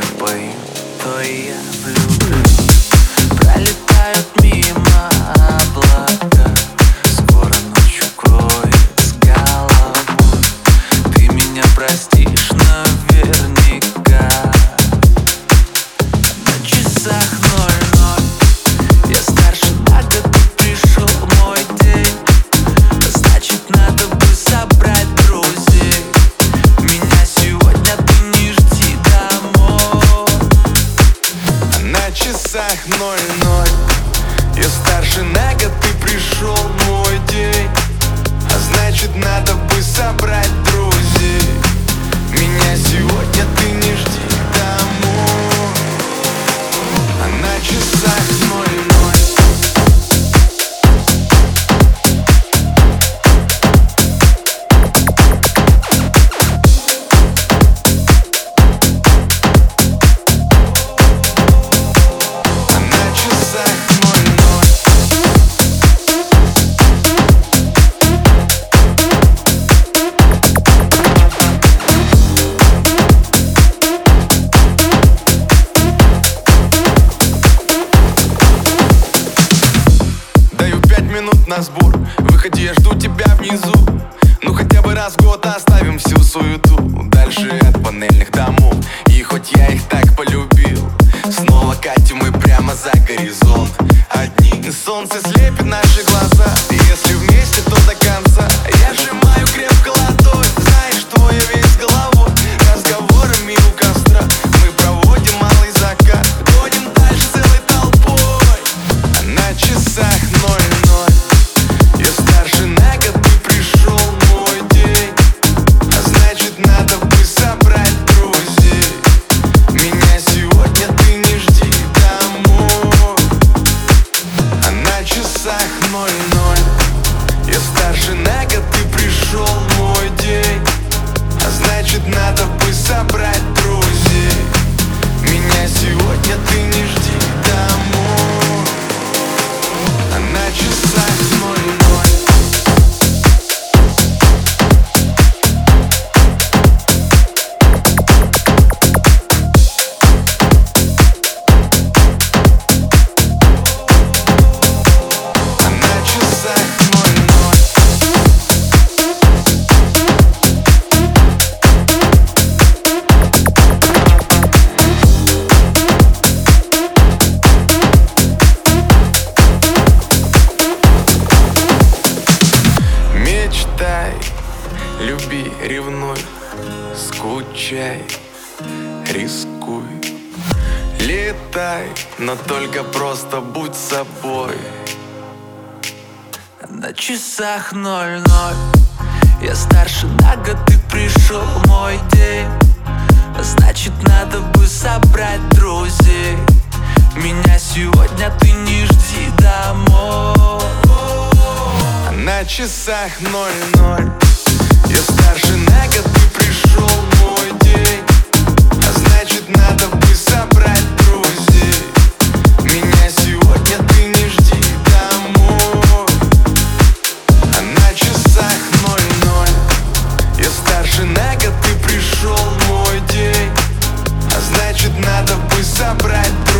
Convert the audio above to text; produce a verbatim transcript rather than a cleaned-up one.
пою, то и я влюблю. Пролетают мимо облака, скоро ночь укроет с головой. Ты меня простишь наверняка. На часах ноль-ноль, я старше на год, пришел мой день. Значит, надо бы собрать друзей. Меня сегодня ты не жди домой. На часах ноль-ноль, я старше на год, ты пришел мой день. А значит, надо бы собрать друзей. Меня сегодня ты не жди домой. А на часах ноль-ноль. На сбор, выходи, я жду тебя внизу. Ну хотя бы раз в год оставим всю суету дальше от панельных домов. И хоть я их так полюбил, снова катим мы прямо за горизонт. Одни солнце слепит наши глаза, и если вместе, то до конца. Я сжимаю крепко ладонь, знаешь, что я весь головой. Разговорами у костра мы проводим малый закат, гоним дальше целой толпой. А на часах ноль-ноль, я старше на год, ты пришел мой день. А значит, надо бы собрать друзей. Меня сегодня ты не жди домой. А на часах ноль-ноль, я старше на год, ты пришел мой день. А значит, надо бы собрать друзей. Меня сегодня ты не жди домой. А на часах ноль-ноль. Мечтай, люби, ревнуй, скучай, рискуй. Летай, но только просто будь собой. На часах ноль-ноль, я старше на год, ты пришел мой день. Значит, надо бы собрать друзей. Меня сегодня ты не жди домой. А на часах ноль-ноль, я старше на год, ты пришел мой день. А значит, надо бы собрать друзей. Меня сегодня ты не жди домой. А на часах ноль-ноль, я старше на год, ты пришел мой день. А значит, надо бы собрать друзей.